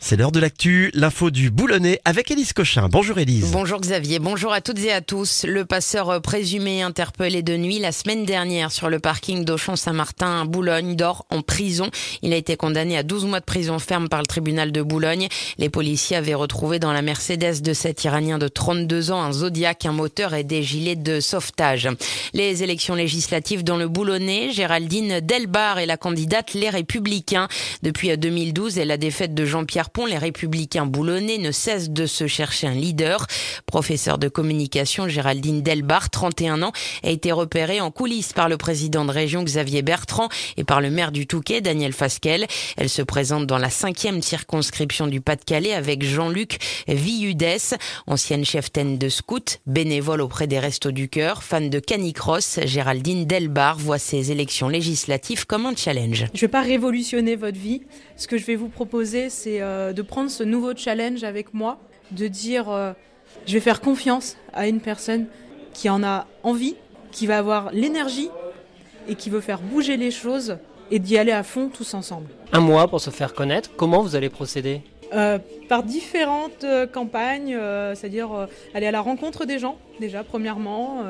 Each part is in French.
C'est l'heure de l'actu, l'info du Boulonnais avec Élise Cochin. Bonjour Élise. Bonjour Xavier, bonjour à toutes et à tous. Le passeur présumé interpellé de nuit la semaine dernière sur le parking d'Auchan-Saint-Martin à Boulogne dort en prison. Il a été condamné à 12 mois de prison ferme par le tribunal de Boulogne. Les policiers avaient retrouvé dans la Mercedes de cet Iranien de 32 ans un Zodiac, un moteur et des gilets de sauvetage. Les élections législatives dans le Boulonnais, Géraldine Delbar est la candidate Les Républicains. Depuis 2012 et la défaite de Jean-Pierre Pont, les Républicains boulonnais ne cessent de se chercher un leader. Professeure de communication, Géraldine Delbar, 31 ans, a été repérée en coulisses par le président de région Xavier Bertrand et par le maire du Touquet, Daniel Fasquelle. Elle se présente dans la 5e circonscription du Pas-de-Calais avec Jean-Luc Villudès, ancienne cheftaine de scout, bénévole auprès des Restos du Cœur, fan de canicross. Géraldine Delbar voit ces élections législatives comme un challenge. Je ne vais pas révolutionner votre vie. Ce que je vais vous proposer, c'est de prendre ce nouveau challenge avec moi, de dire je vais faire confiance à une personne qui en a envie, qui va avoir l'énergie et qui veut faire bouger les choses et d'y aller à fond tous ensemble. Un mois pour se faire connaître, comment vous allez procéder ? Par différentes campagnes, c'est-à-dire aller à la rencontre des gens, déjà premièrement,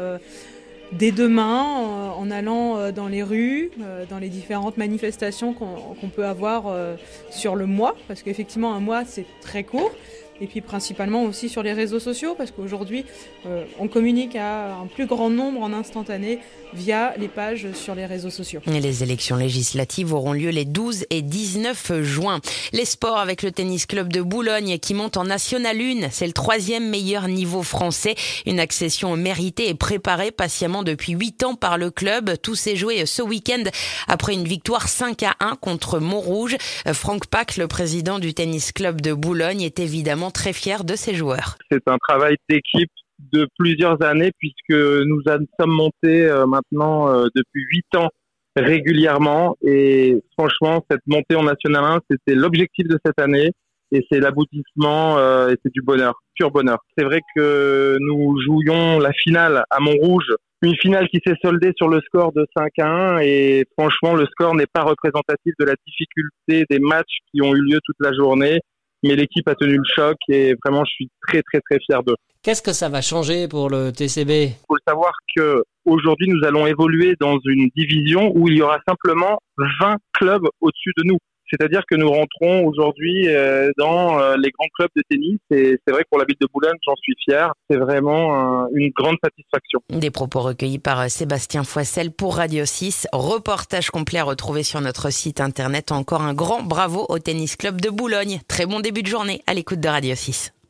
dès demain, en allant dans les rues, dans les différentes manifestations qu'on peut avoir sur le mois, parce qu'effectivement un mois c'est très court, et puis principalement aussi sur les réseaux sociaux, parce qu'aujourd'hui on communique à un plus grand nombre en instantané via les pages sur les réseaux sociaux. Et les élections législatives auront lieu les 12 et 19 juin. Les sports avec le tennis club de Boulogne qui monte en National 1. C'est le 3e meilleur niveau français. Une accession méritée et préparée patiemment depuis 8 ans par le club. Tout s'est joué ce week-end après une victoire 5-1 contre Montrouge. Franck Pack, le président du tennis club de Boulogne, est évidemment très fier de ses joueurs. C'est un travail d'équipe de plusieurs années puisque nous sommes montés maintenant depuis 8 ans régulièrement et franchement cette montée en National 1 c'était l'objectif de cette année et c'est l'aboutissement et c'est du bonheur, pur bonheur. C'est vrai que nous jouions la finale à Montrouge, une finale qui s'est soldée sur le score de 5-1 et franchement le score n'est pas représentatif de la difficulté des matchs qui ont eu lieu toute la journée. Mais l'équipe a tenu le choc et vraiment, je suis très, très, très fier d'eux. Qu'est-ce que ça va changer pour le TCB ? Il faut savoir qu'aujourd'hui, nous allons évoluer dans une division où il y aura simplement 20 clubs au-dessus de nous. C'est-à-dire que nous rentrons aujourd'hui dans les grands clubs de tennis et c'est vrai que pour la ville de Boulogne, j'en suis fier. C'est vraiment une grande satisfaction. Des propos recueillis par Sébastien Foissel pour Radio 6. Reportage complet à retrouver sur notre site internet. Encore un grand bravo au tennis club de Boulogne. Très bon début de journée à l'écoute de Radio 6.